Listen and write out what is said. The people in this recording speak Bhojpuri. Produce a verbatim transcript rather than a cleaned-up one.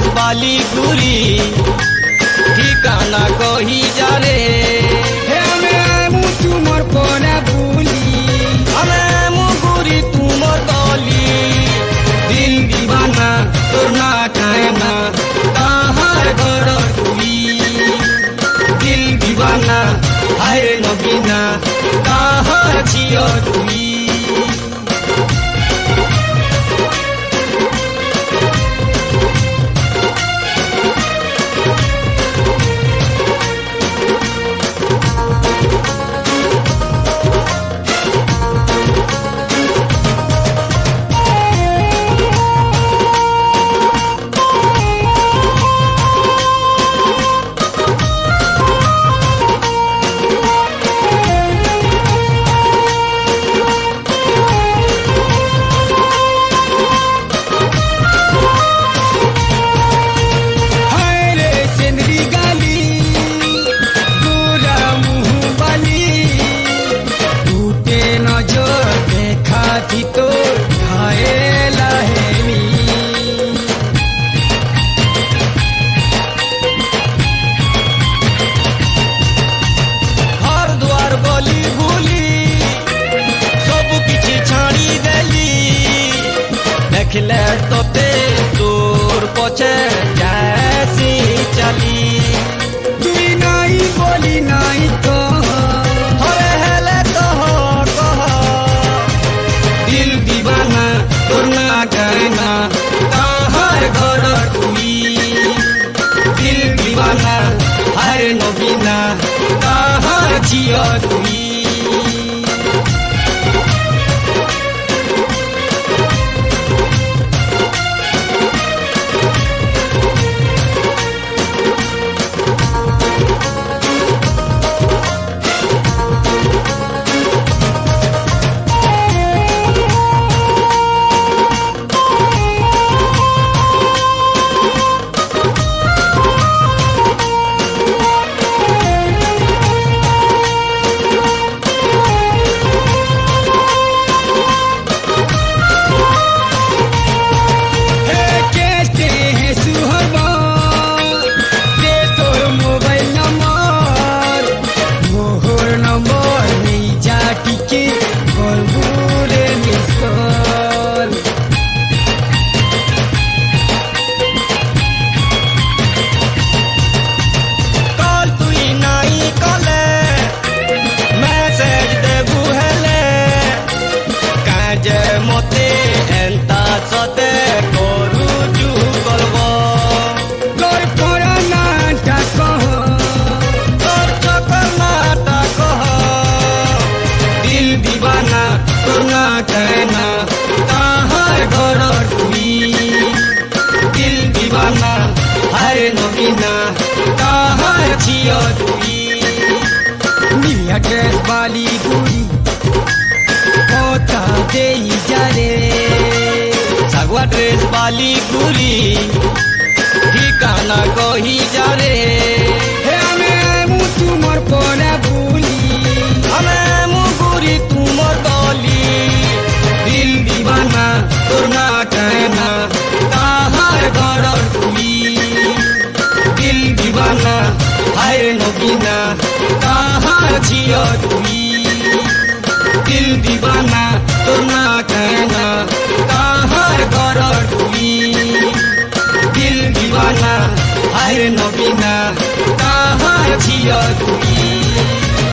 बाली गुरी ठिकाना कही जा रे तुमर परा बुली हमें मुगुरी तुमर दली दिल दीवाना तोर ना कहना कहाँ घर तुई दिल दीवाना हाय नबीना कहाँ छियो तुई तो खाए लहेनी घर द्वार गली गुली सब किछि छाड़ी देली देखले तोते तोर पछे जैसी चली तुई नहीं बोली नहीं तो हरे हेले तो कह दिल दीवाना तोर ना कहना कहाँ घर तुई दिल दीवाना हर नबीना कहाँ छियो तुई मते एंता सते करू जू करबो तोर परा नाटक तोर चकर नाटक दिल दीवाना तोर ना कहना कहाँ घर तुई दिल दीवाना हर नबीना कहाँ छियो तुई नीला ड्रेस वाली बुरी होता दे जा रे सगवा ड्रेस वाली गुरी ठिकाना कही जा रे हमें तुमर परा बुली हमें मुगुरी तुमर दली दिल दीवाना तोर ना कहना कहाँ घर तुई दिल दीवाना हाय नबीना कहाँ छियो तुई दिल दीवाना तोर ना कहना कहाँ घर तुई दिल दीवाना हाय नबीना कहाँ छियो तुई।